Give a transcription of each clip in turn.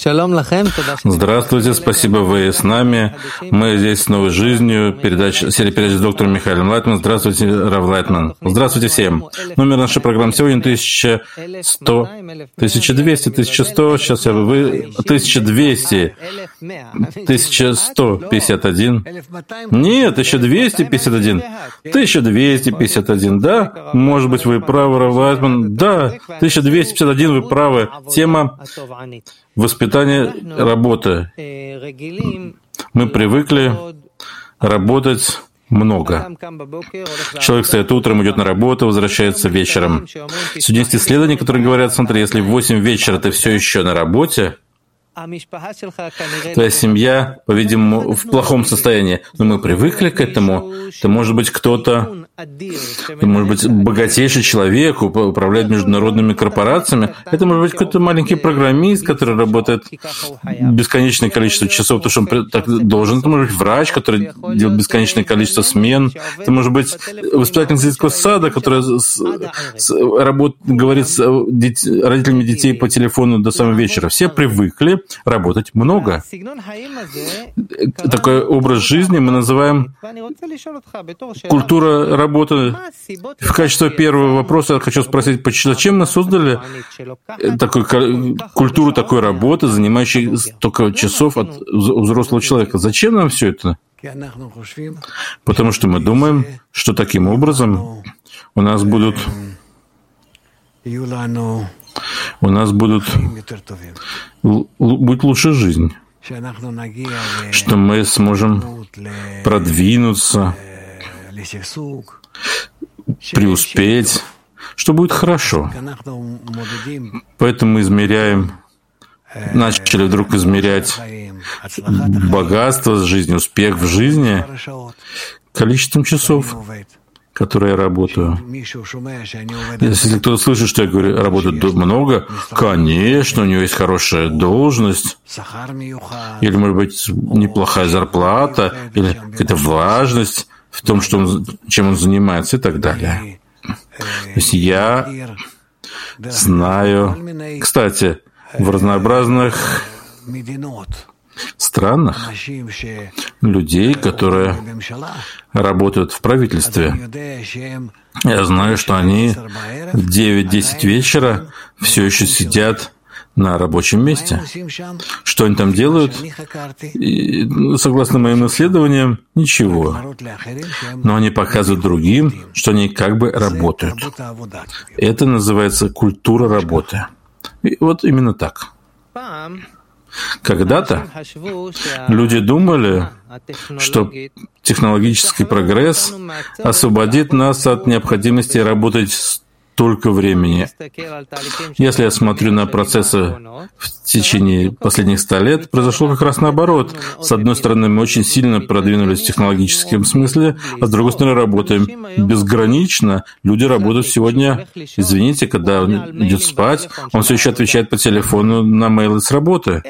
Здравствуйте, спасибо, вы с нами. Мы здесь с новой жизнью. Серия передач с доктором Михаилом Лайтманом. Здравствуйте, Рав Лайтман. Здравствуйте всем. Номер нашей программы сегодня 1100, 1200, 1100. Сейчас я 1200, 1151. Нет, 1251. 1251, да? Может быть, вы правы, Рав Лайтман. Да, 1251, вы правы. Тема воспитание, работа. Мы привыкли работать много. Человек встает утром, идет на работу, возвращается вечером. Сегодня есть исследования, которые говорят, смотри, если в 8 вечера ты все еще на работе, твоя семья, по-видимому, в плохом состоянии. Но мы привыкли к этому. Ты, может быть, кто-то, ты, может быть, богатейший человек, управляет международными корпорациями. Это, может быть, какой-то маленький программист, который работает бесконечное количество часов, потому что он так должен. Это, может быть, врач, который делает бесконечное количество смен. Это, может быть, воспитательница детского сада, которая говорит с родителями детей по телефону до самого вечера. Все привыкли работать много. Такой образ жизни мы называем культура работы. В качестве первого вопроса я хочу спросить, зачем мы создали культуру такой работы, занимающей столько часов от взрослого человека? Зачем нам все это? Потому что мы думаем, что таким образом у нас будет лучше жизнь, что мы сможем продвинуться, преуспеть, что будет хорошо. Поэтому мы начали вдруг измерять богатство жизни, успех в жизни количеством часов, которые я работаю. Если кто-то слышит, что я говорю, работаю много, конечно, у него есть хорошая должность, или, может быть, неплохая зарплата, или какая-то важность в том, чем он занимается, и так далее. То есть я знаю, кстати, в разнообразных странах людей, которые работают в правительстве. Я знаю, что они в 9-10 вечера все еще сидят на рабочем месте. Что они там делают? И, согласно моим исследованиям, ничего. Но они показывают другим, что они как бы работают. Это называется культура работы. И вот именно так. Когда-то люди думали, что технологический прогресс освободит нас от необходимости работать столько времени. Если я смотрю на процессы в течение последних 100 лет, произошло как раз наоборот. С одной стороны, мы очень сильно продвинулись в технологическом смысле, а с другой стороны, работаем безгранично. Люди работают сегодня, извините, когда он идет спать, он все еще отвечает по телефону на мейлы с работы.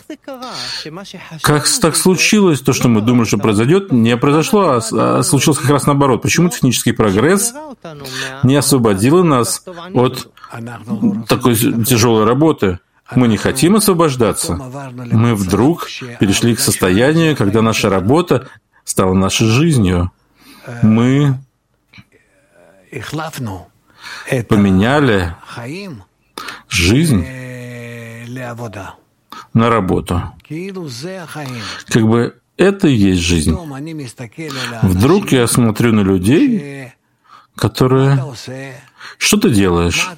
Как так случилось, то, что мы думали, что произойдет, не произошло, а случилось как раз наоборот. Почему технический прогресс не освободил нас от такой тяжелой работы? Мы не хотим освобождаться. Мы вдруг перешли к состоянию, когда наша работа стала нашей жизнью. Мы поменяли жизнь на работу. Как бы это и есть жизнь. Вдруг я смотрю на людей, которые... Что ты делаешь?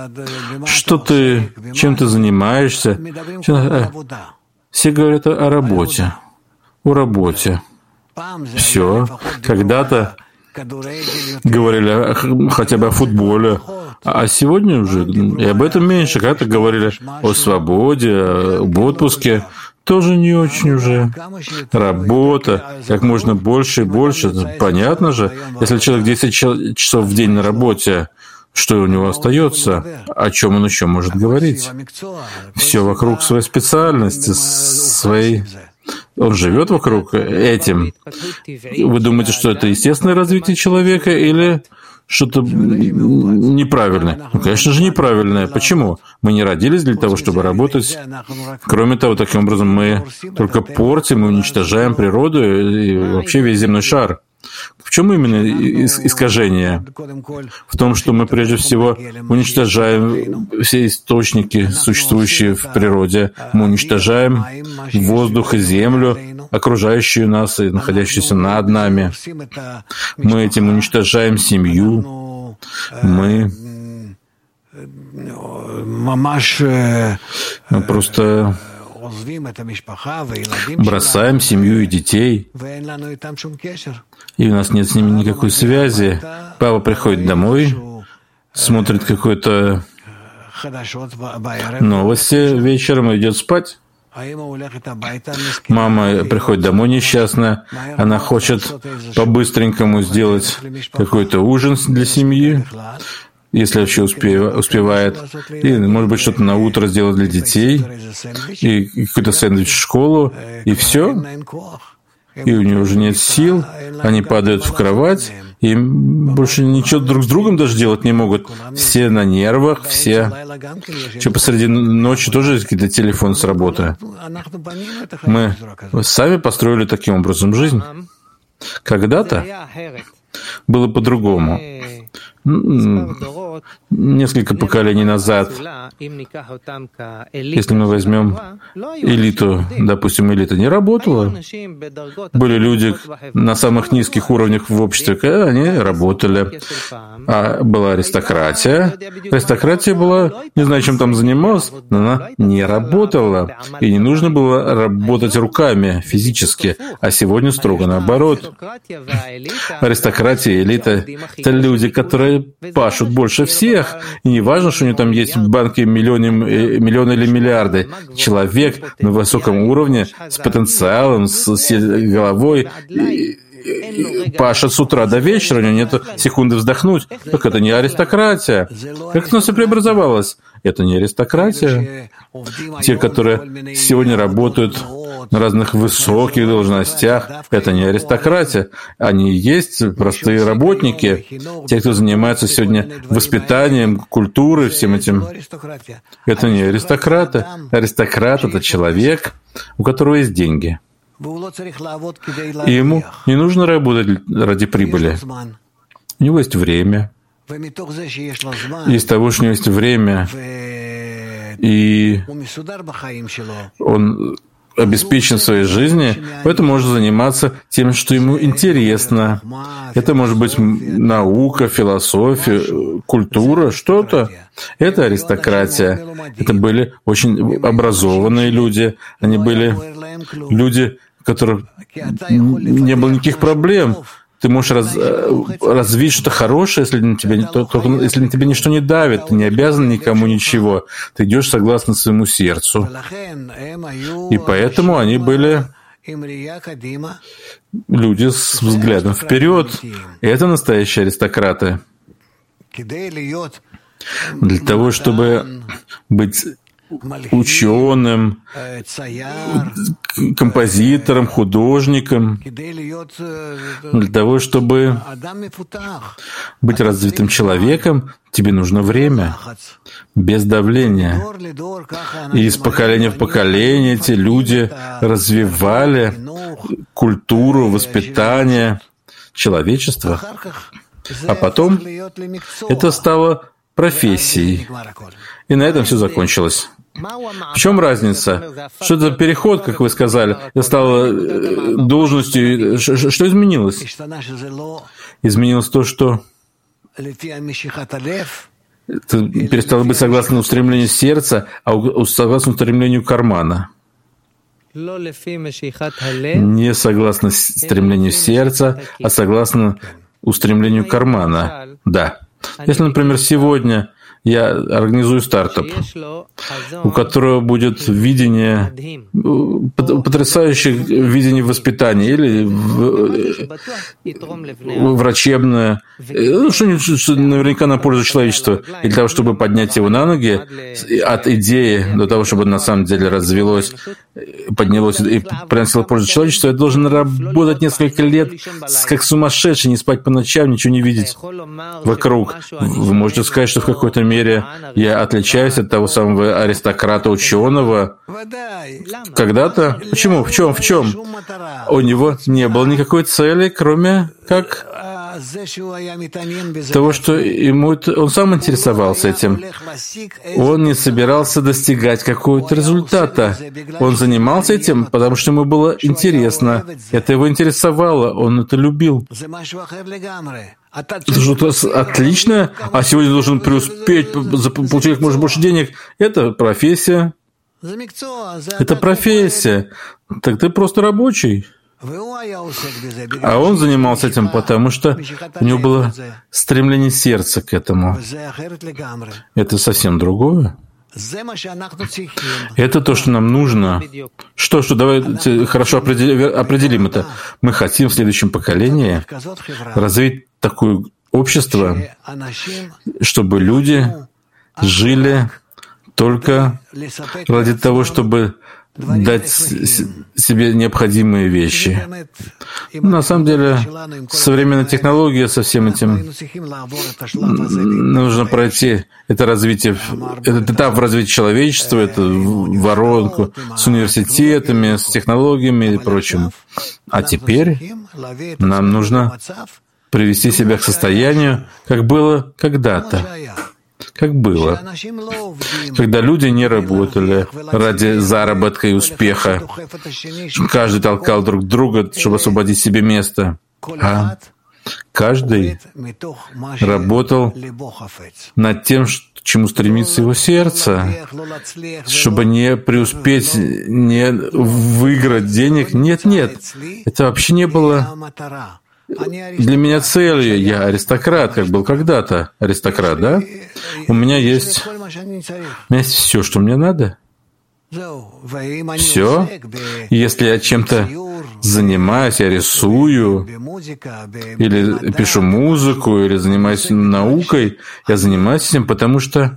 Чем ты занимаешься? Все говорят о работе. О работе. Все. Когда-то говорили хотя бы о футболе. А сегодня уже и об этом меньше. Когда-то говорили о свободе, об отпуске. Тоже не очень уже. Работа, как можно больше и больше. Понятно же, если человек 10 часов в день на работе, что у него остается, о чем он еще может говорить? Все вокруг своей специальности, своей он живет вокруг этим. Вы думаете, что это естественное развитие человека или что-то неправильное? Ну, конечно же, неправильное. Почему? Мы не родились для того, чтобы работать. Кроме того, таким образом мы только портим и уничтожаем природу и вообще весь земной шар. В чем именно искажение? В том, что мы прежде всего уничтожаем все источники, существующие в природе. Мы уничтожаем воздух и землю, окружающую нас и находящуюся над нами. Мы этим уничтожаем семью. Мы просто бросаем семью и детей, и у нас нет с ними никакой связи. Папа приходит домой, смотрит какой-то новости вечером и идет спать. Мама приходит домой несчастная, она хочет по-быстренькому сделать какой-то ужин для семьи, если вообще успевает, и, может быть, что-то на утро сделать для детей, и какой-то сэндвич в школу, и все. И у нее уже нет сил, они падают в кровать, и больше ничего друг с другом даже делать не могут. Все на нервах, все. Что посреди ночи тоже есть какие-то телефоны с работы. Мы сами построили таким образом жизнь. Когда-то было по-другому. Несколько поколений назад, если мы возьмем элиту, допустим, элита не работала, были люди на самых низких уровнях в обществе, они работали. А была аристократия. Аристократия была, не знаю, чем там занималась, но она не работала. И не нужно было работать руками, физически. А сегодня строго наоборот. Аристократия и элита — это люди, которые пашут больше всех. И не важно, что у них там есть в банке миллионы или миллиарды. Человек на высоком уровне, с потенциалом, с головой, пашет с утра до вечера, у него нет секунды вздохнуть. Так это не аристократия. Как это у нас все преобразовалось? Это не аристократия. Те, которые сегодня работают на разных высоких должностях, это не аристократия. Они есть простые работники, те, кто занимается сегодня воспитанием, культурой, всем этим. Это не аристократы. Аристократ — это человек, у которого есть деньги. И ему не нужно работать ради прибыли. У него есть время. Из того, что у него есть время, и он обеспечен в своей жизни, поэтому может заниматься тем, что ему интересно. Это может быть наука, философия, культура, что-то. Это аристократия. Это были очень образованные люди. Они были люди, у которых не было никаких проблем. Ты можешь развить что-то хорошее, если на тебя ничто не давит, ты не обязан никому ничего. Ты идешь согласно своему сердцу. И поэтому они были люди с взглядом вперед. И это настоящие аристократы. Для того, чтобы быть ученым, композитором, художником, для того, чтобы быть развитым человеком, тебе нужно время, без давления. И из поколения в поколение эти люди развивали культуру, воспитание человечества. А потом это стало профессией. И на этом все закончилось. В чем разница? Что это за переход, как вы сказали? Это стало должностью. Что изменилось? Изменилось то, что это перестало быть согласно устремлению сердца, а согласно устремлению кармана. Не согласно стремлению сердца, а согласно устремлению кармана. Да. Если, например, сегодня я организую стартап, у которого будет видение, потрясающее видение воспитания или врачебное, что-нибудь, что наверняка на пользу человечеству, и для того, чтобы поднять его на ноги, от идеи до того, чтобы на самом деле развилось поднялось и приносило пользу человечеству, я должен работать несколько лет как сумасшедший, не спать по ночам, ничего не видеть вокруг. Вы можете сказать, что в какой-то мере я отличаюсь от того самого аристократа-ученого. Когда-то? Почему? В чем? У него не было никакой цели, кроме как того, что он сам интересовался этим. Он не собирался достигать какого-то результата. Он занимался этим, потому что ему было интересно. Это его интересовало, он это любил. Это что-то отличное, а сегодня должен преуспеть, получить как можно больше денег. Это профессия. Это профессия. Так ты просто рабочий. А он занимался этим, потому что у него было стремление сердца к этому. Это совсем другое. Это то, что нам нужно. Давайте хорошо определим это. Мы хотим в следующем поколении развить такое общество, чтобы люди жили только ради того, чтобы дать себе необходимые вещи. На самом деле, современная технология со всем этим нужно пройти это развитие, этот этап в развитии человечества, эту воронку с университетами, с технологиями и прочим. А теперь нам нужно привести себя к состоянию, как было когда-то. Как было, когда люди не работали ради заработка и успеха. Каждый толкал друг друга, чтобы освободить себе место. А каждый работал над тем, к чему стремится его сердце, чтобы не преуспеть, не выиграть денег. Нет, это вообще не было для меня целью. Я аристократ, как был когда-то аристократ, да? У меня есть все, что мне надо. Все. Если я чем-то занимаюсь, я рисую, или пишу музыку, или занимаюсь наукой, я занимаюсь этим, потому что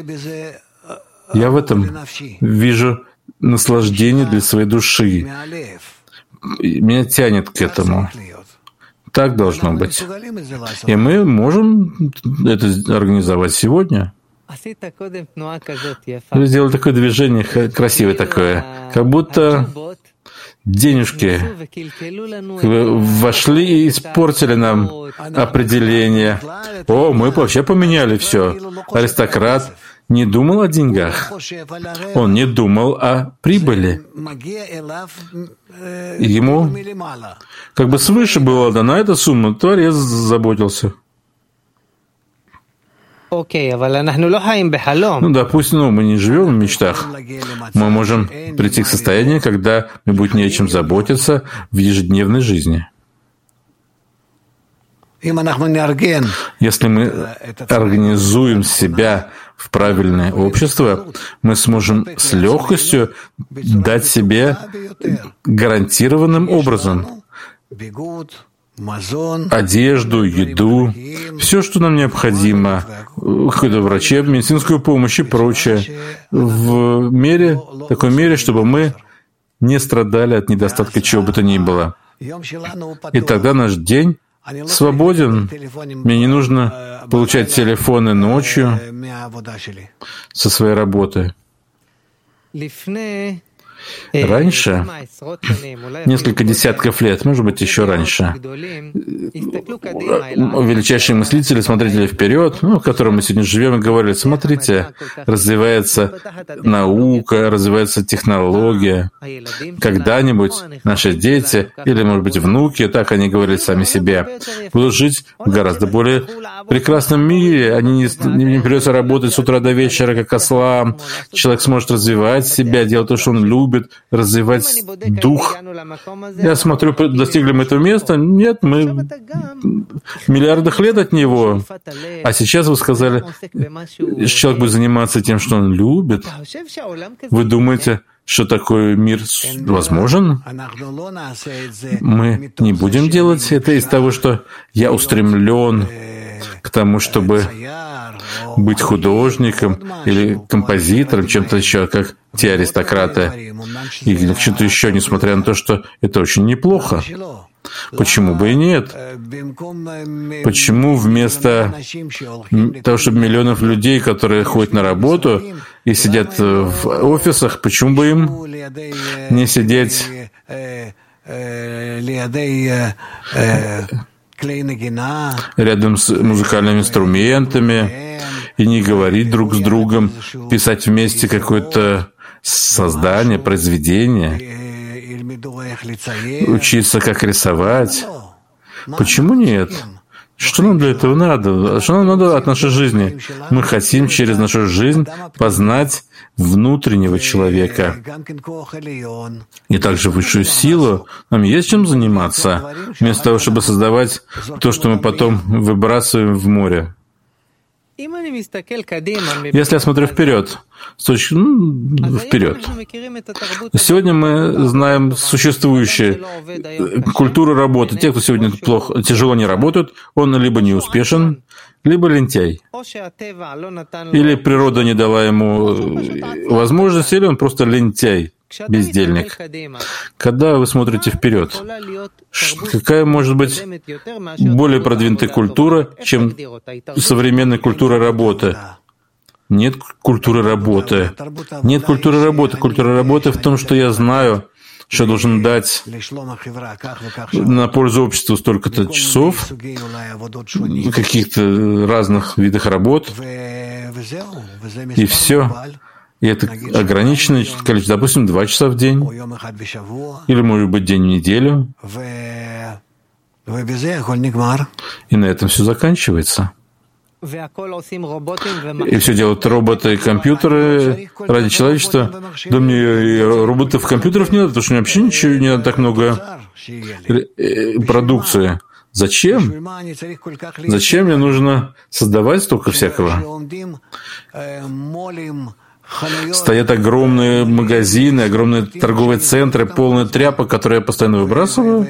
я в этом вижу наслаждение для своей души. Меня тянет к этому. Так должно быть. И мы можем это организовать сегодня. Вы сделали такое движение, красивое такое, как будто денежки вошли и испортили нам определение. Мы вообще поменяли все. Аристократ не думал о деньгах. Он не думал о прибыли. Ему как бы свыше была дана эта сумма, Творец заботился. Допустим, мы не живем в мечтах. Мы можем прийти к состоянию, когда мы будем не о чем заботиться в ежедневной жизни. Если мы организуем себя в правильное общество, мы сможем с легкостью дать себе гарантированным образом одежду, еду, все, что нам необходимо, какую-то медицинскую помощь и прочее, в такой мере, чтобы мы не страдали от недостатка чего бы то ни было. И тогда наш день свободен. Мне не нужно получать телефоны ночью со своей работы. Раньше, несколько десятков лет, может быть, еще раньше, величайшие мыслители смотрели вперед, в котором мы сегодня живем, и говорили: смотрите, развивается наука, развивается технология. Когда-нибудь наши дети, или, может быть, внуки, так они говорили сами себе, будут жить в гораздо более прекрасном мире. Не придется работать с утра до вечера, как ослам. Человек сможет развивать себя, делать то, что он любит, развивать дух. Я смотрю, достигли мы этого места? Нет, мы в миллиардах лет от него. А сейчас вы сказали, что человек будет заниматься тем, что он любит. Вы думаете, что такой мир возможен? Мы не будем делать это из того, что я устремлен к тому, чтобы быть художником или композитором, чем-то еще, как те аристократы, или чем-то еще, несмотря на то, что это очень неплохо. Почему бы и нет? Почему вместо того, чтобы миллионов людей, которые ходят на работу и сидят в офисах, почему бы им не сидеть рядом с музыкальными инструментами и не говорить друг с другом, писать вместе какое-то создание, произведение, учиться, как рисовать? Почему нет? Что нам для этого надо? Что нам надо от нашей жизни? Мы хотим через нашу жизнь познать внутреннего человека. И также высшую силу. Нам есть чем заниматься, вместо того, чтобы создавать то, что мы потом выбрасываем в море. Если я смотрю вперед, вперед. Сегодня мы знаем существующие культуры работы. Те, кто сегодня тяжело не работают, он либо не успешен, либо лентяй. Или природа не дала ему возможности, или он просто лентяй, бездельник. Когда вы смотрите вперед, какая может быть более продвинутая культура, чем современная культура работы? Нет культуры работы. Нет культуры работы. Культура работы в том, что я знаю, что я должен дать на пользу обществу столько-то часов, каких-то разных видах работ, и все. И это ограниченное количество, допустим, 2 часа в день, или, может быть, день в неделю. И на этом все заканчивается. И все делают роботы и компьютеры ради человечества. Да мне и роботов и компьютеров не надо, потому что мне вообще ничего не надо так много продукции. Зачем? Зачем мне нужно создавать столько всякого? Стоят огромные магазины, огромные торговые центры, полные тряпок, которые я постоянно выбрасываю.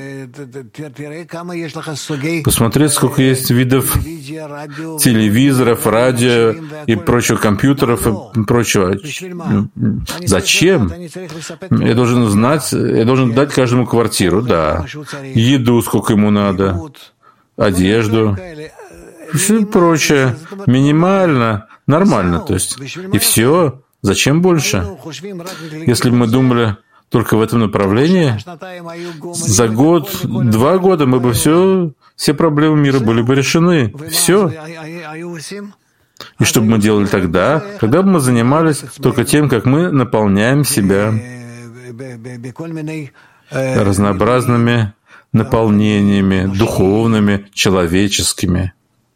Посмотреть, сколько есть видов телевизоров, радио и прочих компьютеров и прочего. Зачем? Я должен знать, я должен дать каждому квартиру, да. Еду, сколько ему надо, одежду, все прочее. Минимально, нормально, то есть. И все. Зачем больше? Если бы мы думали только в этом направлении, за год, 2 года мы бы все проблемы мира были бы решены. Все. И что бы мы делали тогда? Когда бы мы занимались только тем, как мы наполняем себя разнообразными наполнениями, духовными, человеческими.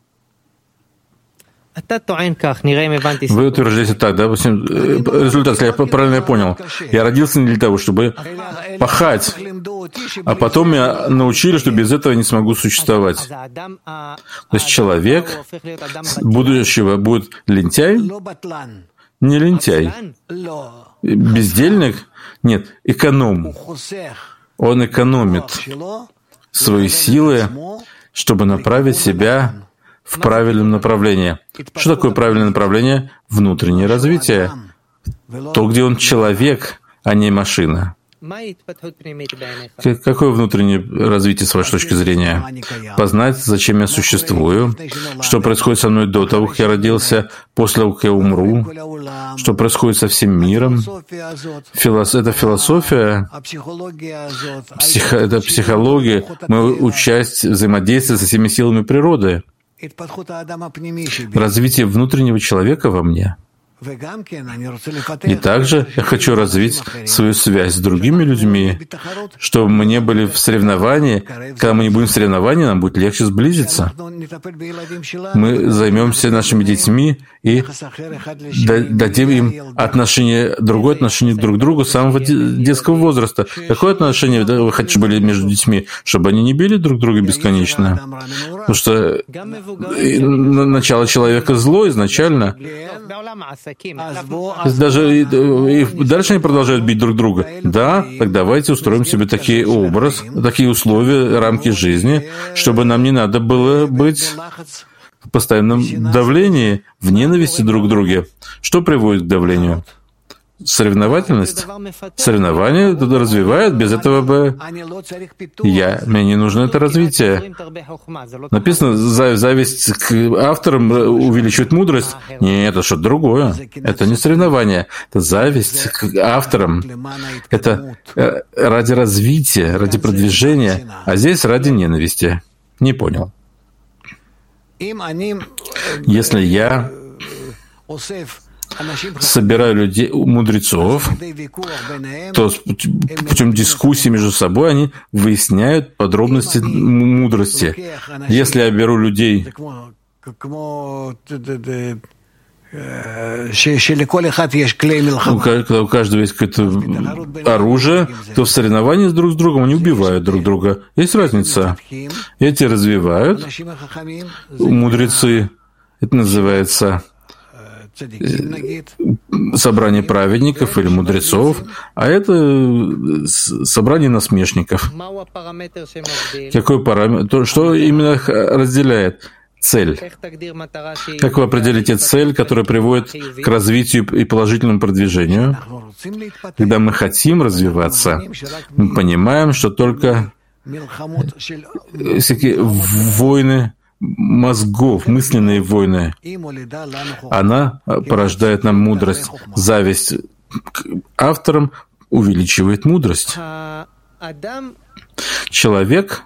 Вы утверждаете так, да? Результат, если я правильно понял. Я родился не для того, чтобы пахать, а потом меня научили, что без этого я не смогу существовать. То есть человек будущего будет лентяй? Не лентяй. Бездельник? Нет, эконом. Он экономит свои силы, чтобы направить себя в правильном направлении. Что такое правильное направление? Внутреннее развитие. То, где он человек, а не машина. Какое внутреннее развитие, с вашей точки зрения? Познать, зачем я существую, что происходит со мной до того, как я родился, после того, как я умру, что происходит со всем миром. Это философия, это психология, участие, взаимодействие со всеми силами природы. Развитие внутреннего человека во мне. И также я хочу развить свою связь с другими людьми, чтобы мы не были в соревновании. Когда мы не будем в соревновании, нам будет легче сблизиться. Мы займемся нашими детьми и дадим им другое отношение друг к другу с самого детского возраста. Какое отношение вы хотите, чтобы были между детьми? Чтобы они не били друг друга бесконечно. Потому что начало человека зло изначально. Даже и дальше они продолжают бить друг друга. Да, так давайте устроим себе такие образы, такие условия, рамки жизни, чтобы нам не надо было быть в постоянном давлении, в ненависти друг к другу. Что приводит к давлению? Соревновательность. Соревнование это развивает, без этого бы мне не нужно это развитие. Написано, зависть к авторам увеличивает мудрость. Нет, это что-то другое. Это не соревнование, это зависть к авторам. Это ради развития, ради продвижения, а здесь ради ненависти. Не понял. Если я собираю людей, мудрецов, то путем дискуссии между собой они выясняют подробности мудрости. Если я беру людей, у каждого есть какое-то оружие, то в соревновании друг с другом они убивают друг друга. Есть разница. Эти развивают, мудрецы, это называется собрание праведников или мудрецов, а это собрание насмешников. Какой параметр? Что именно разделяет? Цель. Как вы определите цель, которая приводит к развитию и положительному продвижению? Когда мы хотим развиваться, мы понимаем, что только всякие войны мозгов, мысленные войны, она порождает нам мудрость. Зависть к авторам увеличивает мудрость. Человек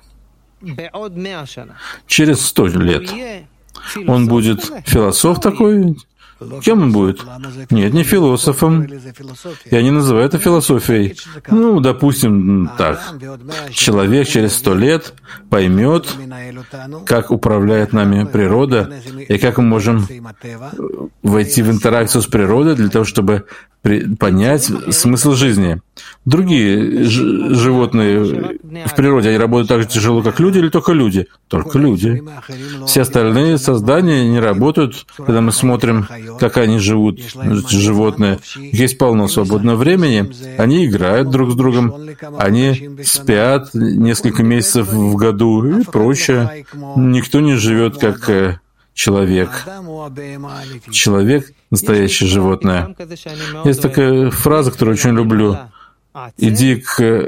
через 100 лет, он будет философ такой? Кем он будет? Нет, не философом. Я не называю это философией. Ну, допустим, так. Человек через 100 лет поймет, как управляет нами природа, и как мы можем войти в интеракцию с природой для того, чтобы понять смысл жизни. Другие животные в природе, они работают так же тяжело, как люди, или только люди? Только люди. Все остальные создания не работают, когда мы смотрим, как они живут, животные. Есть полно свободного времени, они играют друг с другом, они спят несколько месяцев в году и прочее. Никто не живет как человек. Человек — настоящее животное. Есть такая фраза, которую очень люблю. Иди к...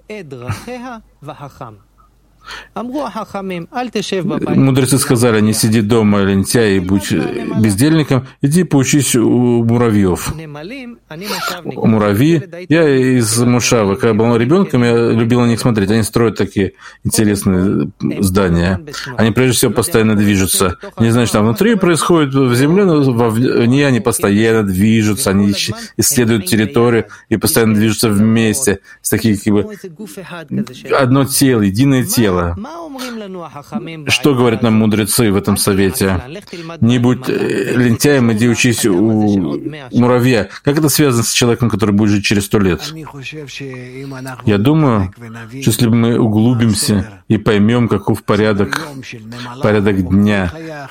Мудрецы сказали, не сиди дома, лентяй, и будь бездельником, иди поучись у муравьев. Муравьи, я из Мушавы, когда был ребенком, я любил на них смотреть, они строят такие интересные здания. Они прежде всего постоянно движутся. Не знаю, что там внутри происходит в земле, но вовне они постоянно движутся, они исследуют территорию и постоянно движутся вместе. С таких, как бы, одно тело, единое тело. Что говорят нам мудрецы в этом совете? Не будь лентяем, иди учись у муравья. Как это связано с человеком, который будет жить через 100 лет? Я думаю, что если мы углубимся и поймем, каков порядок дня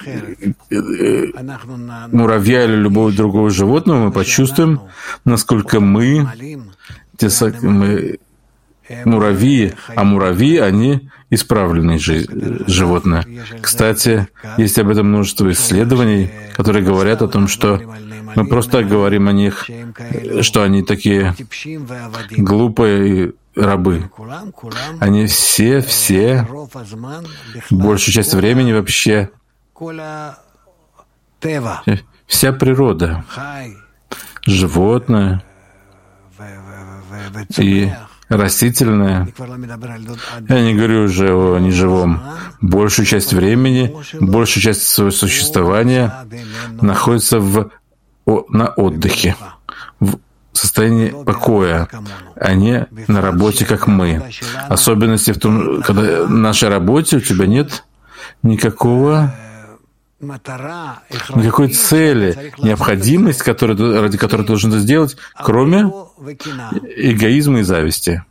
муравья или любого другого животного, мы почувствуем, насколько мы муравьи, а муравьи, они исправленные животные. Кстати, есть об этом множество исследований, которые говорят о том, что мы просто говорим о них, что они такие глупые рабы. Они все, большую часть времени вообще, вся природа, животное и растительное, я не говорю уже о неживом, большую часть времени, большую часть своего существования находится на отдыхе, в состоянии покоя, а не на работе, как мы. Особенности в том, когда в нашей работе у тебя нет никакой цели, необходимость, ради которой ты должен это сделать, кроме эгоизма и зависти.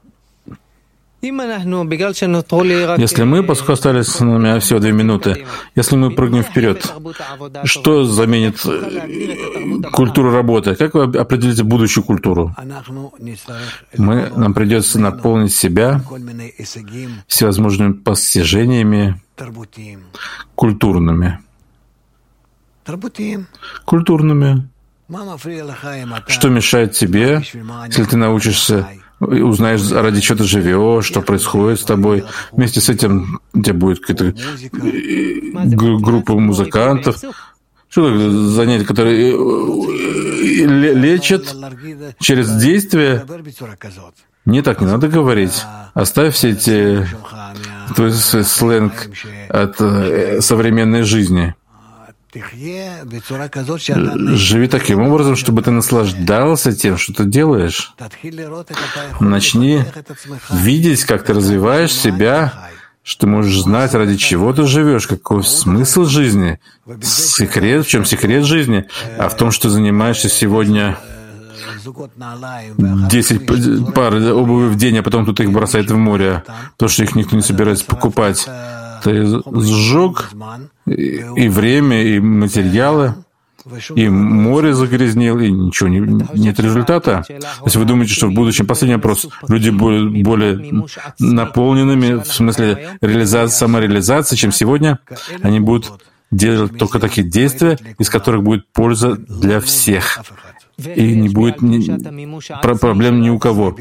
Если мы, поскольку остались с нами всего 2 минуты, если мы прыгнем вперед, что заменит культуру работы? Как вы определите будущую культуру? Нам придется наполнить себя всевозможными постижениями культурными, культурными. Что мешает тебе, если ты научишься и узнаешь, ради чего ты живешь, что происходит с тобой. Вместе с этим у тебя будет какая-то группа музыкантов. Что такое занятие, которые лечат через действие? Не так не надо говорить. Оставь все эти твой сленг от современной жизни. Живи таким образом, чтобы ты наслаждался тем, что ты делаешь. Начни видеть, как ты развиваешь себя, что ты можешь знать, ради чего ты живешь, какой смысл жизни, секрет, в чем секрет жизни, а в том, что занимаешься сегодня 10 пар обуви в день, а потом кто-то их бросает в море, потому что их никто не собирается покупать. Ты сжег и время, и материалы, и море загрязнил, и ничего, нет результата. Если вы думаете, что в будущем, последний вопрос, люди будут более наполненными, в смысле самореализации, чем сегодня, они будут делать только такие действия, из которых будет польза для всех. И не будет проблем ни у кого.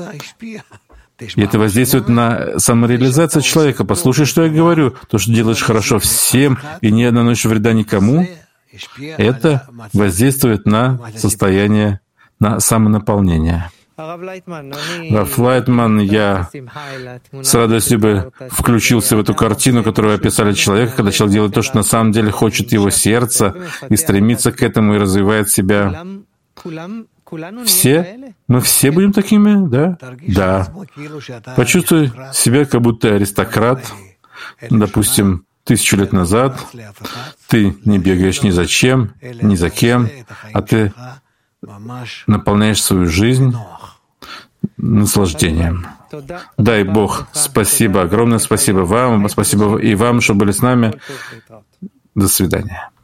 И это воздействует на самореализацию человека. Послушай, что я говорю. То, что делаешь хорошо всем и не наносишь вреда никому, это воздействует на состояние, на самонаполнение. Раф Лайтман, я с радостью бы включился в эту картину, которую описали человека, когда человек делает то, что на самом деле хочет его сердце, и стремится к этому, и развивает себя. Все? Мы все будем такими, да? Да. Почувствуй себя, как будто аристократ, допустим, 1000 лет назад. Ты не бегаешь ни за чем, ни за кем, а ты наполняешь свою жизнь наслаждением. Дай Бог, спасибо, огромное спасибо вам и вам, что были с нами. До свидания.